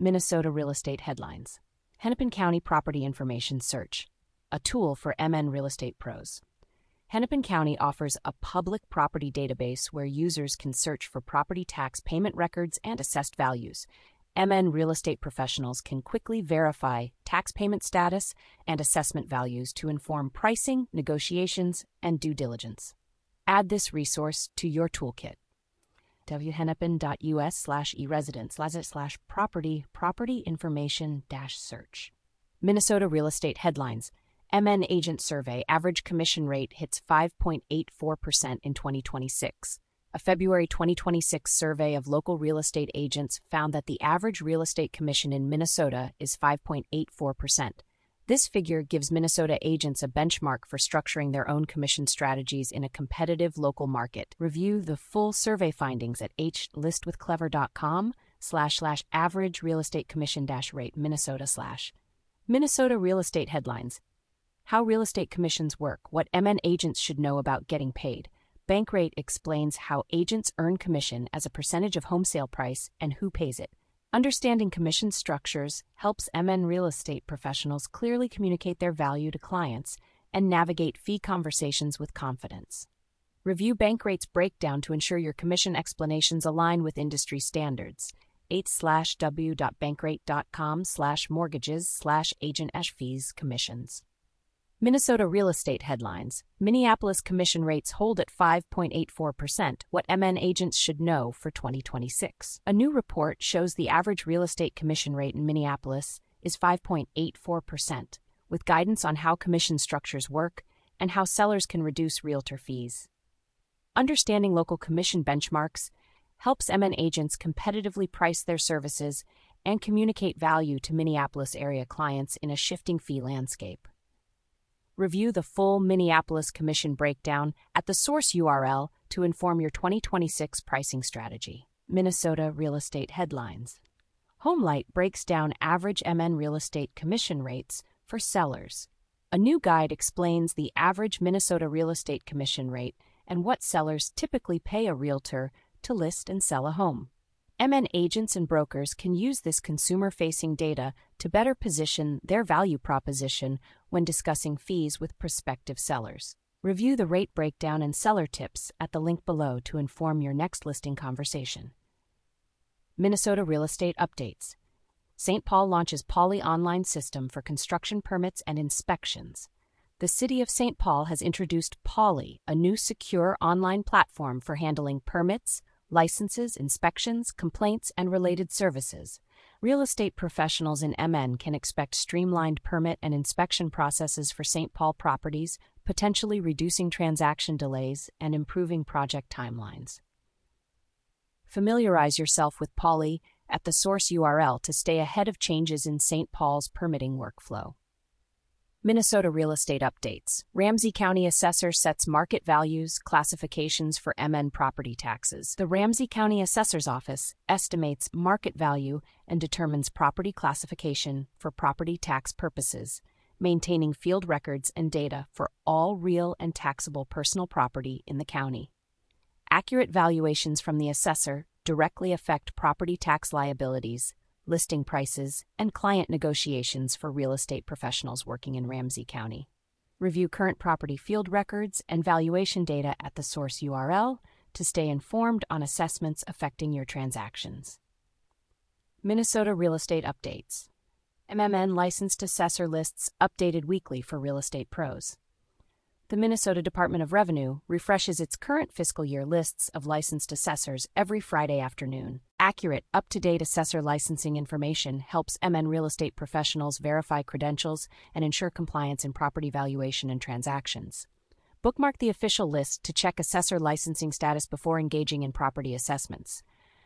Minnesota real estate headlines. Hennepin County Property Information Search, a tool for MN real estate pros. Hennepin County offers a public property database where users can search for property tax payment records and assessed values. MN real estate professionals can quickly verify tax payment status and assessment values to inform pricing, negotiations, and due diligence. Add this resource to your toolkit. whennepin.us/eresidence/property information-search. Minnesota real estate headlines. MN Agent Survey average commission rate hits 5.84% in 2026. A February 2026 survey of local real estate agents found that the average real estate commission in Minnesota is 5.84%. This figure gives Minnesota agents a benchmark for structuring their own commission strategies in a competitive local market. Review the full survey findings at listwithclever.com/average real estate commission-rate Minnesota/. Minnesota real estate headlines. How real estate commissions work, what MN agents should know about getting paid. Bankrate explains how agents earn commission as a percentage of home sale price and who pays it. Understanding commission structures helps MN real estate professionals clearly communicate their value to clients and navigate fee conversations with confidence. Review Bankrate's breakdown to ensure your commission explanations align with industry standards. 8/w.bankrate.com/mortgages/agent-fees commissions. Minnesota real estate headlines. Minneapolis commission rates hold at 5.84%, what MN agents should know for 2026. A new report shows the average real estate commission rate in Minneapolis is 5.84%, with guidance on how commission structures work and how sellers can reduce realtor fees. Understanding local commission benchmarks helps MN agents competitively price their services and communicate value to Minneapolis area clients in a shifting fee landscape. Review the full Minneapolis commission breakdown at the source URL to inform your 2026 pricing strategy. Minnesota real estate headlines. HomeLight breaks down average MN real estate commission rates for sellers. A new guide explains the average Minnesota real estate commission rate and what sellers typically pay a realtor to list and sell a home. MN agents and brokers can use this consumer-facing data to better position their value proposition when discussing fees with prospective sellers. Review the rate breakdown and seller tips at the link below to inform your next listing conversation. Minnesota real estate updates. St. Paul launches Poly online system for construction permits and inspections. The City of St. Paul has introduced Poly, a new secure online platform for handling permits, licenses, inspections, complaints, and related services. Real estate professionals in MN can expect streamlined permit and inspection processes for St. Paul properties, potentially reducing transaction delays and improving project timelines. Familiarize yourself with Poly at the source URL to stay ahead of changes in St. Paul's permitting workflow. Minnesota real estate updates. Ramsey County Assessor sets market values, classifications for MN property taxes. The Ramsey County Assessor's Office estimates market value and determines property classification for property tax purposes, maintaining field records and data for all real and taxable personal property in the county. Accurate valuations from the assessor directly affect property tax liabilities, listing prices, and client negotiations for real estate professionals working in Ramsey County. Review current property field records and valuation data at the source URL to stay informed on assessments affecting your transactions. Minnesota real estate updates. MMN licensed assessor lists updated weekly for real estate pros. The Minnesota Department of Revenue refreshes its current fiscal year lists of licensed assessors every Friday afternoon. Accurate, up-to-date assessor licensing information helps MN real estate professionals verify credentials and ensure compliance in property valuation and transactions. Bookmark the official list to check assessor licensing status before engaging in property assessments.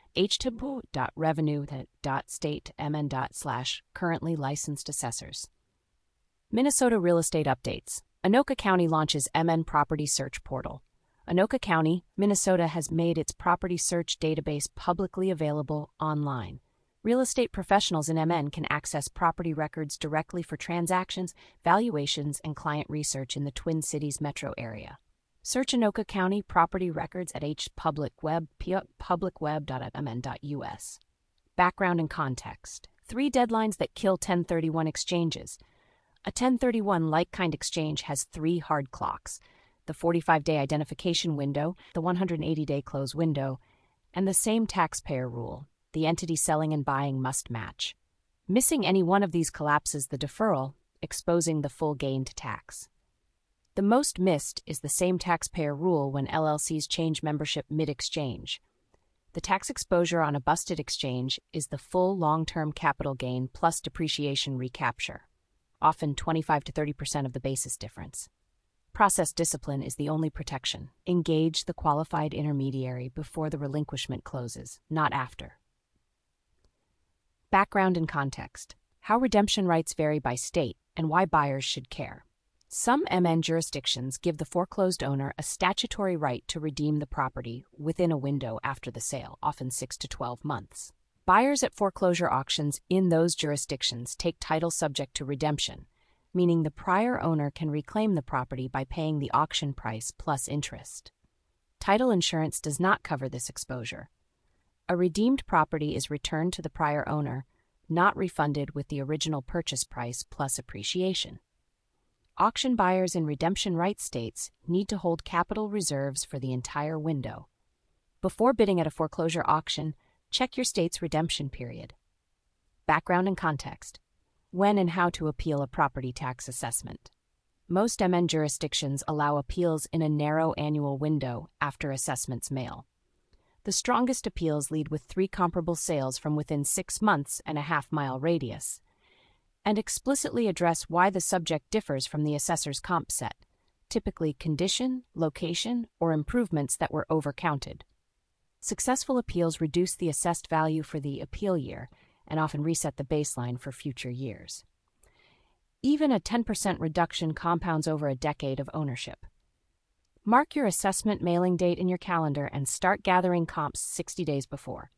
http://revenue.state.mn./currently licensed assessors. Minnesota real estate updates. Anoka County launches MN Property Search Portal. Anoka County, Minnesota has made its property search database publicly available online. Real estate professionals in MN can access property records directly for transactions, valuations, and client research in the Twin Cities metro area. Search Anoka County property records at publicweb.mn.us. Background and context. 3 deadlines that kill 1031 exchanges. A 1031 like-kind exchange has 3 hard clocks: the 45-day identification window, the 180-day close window, and the same taxpayer rule: the entity selling and buying must match. Missing any one of these collapses the deferral, exposing the full gain to tax. The most missed is the same taxpayer rule when LLCs change membership mid-exchange. The tax exposure on a busted exchange is the full long-term capital gain plus depreciation recapture, often 25 to 30% of the basis difference. Process discipline is the only protection. Engage the qualified intermediary before the relinquishment closes, not after. Background and context: how redemption rights vary by state and why buyers should care. Some MN jurisdictions give the foreclosed owner a statutory right to redeem the property within a window after the sale, often 6 to 12 months. Buyers at foreclosure auctions in those jurisdictions take title subject to redemption, meaning the prior owner can reclaim the property by paying the auction price plus interest. Title insurance does not cover this exposure. A redeemed property is returned to the prior owner, not refunded with the original purchase price plus appreciation. Auction buyers in redemption rights states need to hold capital reserves for the entire window. Before bidding at a foreclosure auction, check your state's redemption period. Background and context: when and how to appeal a property tax assessment. Most MN jurisdictions allow appeals in a narrow annual window after assessments mail. The strongest appeals lead with 3 comparable sales from within 6 months and a half-mile radius, and explicitly address why the subject differs from the assessor's comp set, typically condition, location, or improvements that were overcounted. Successful appeals reduce the assessed value for the appeal year and often reset the baseline for future years. Even a 10% reduction compounds over a decade of ownership. Mark your assessment mailing date in your calendar and start gathering comps 60 days before.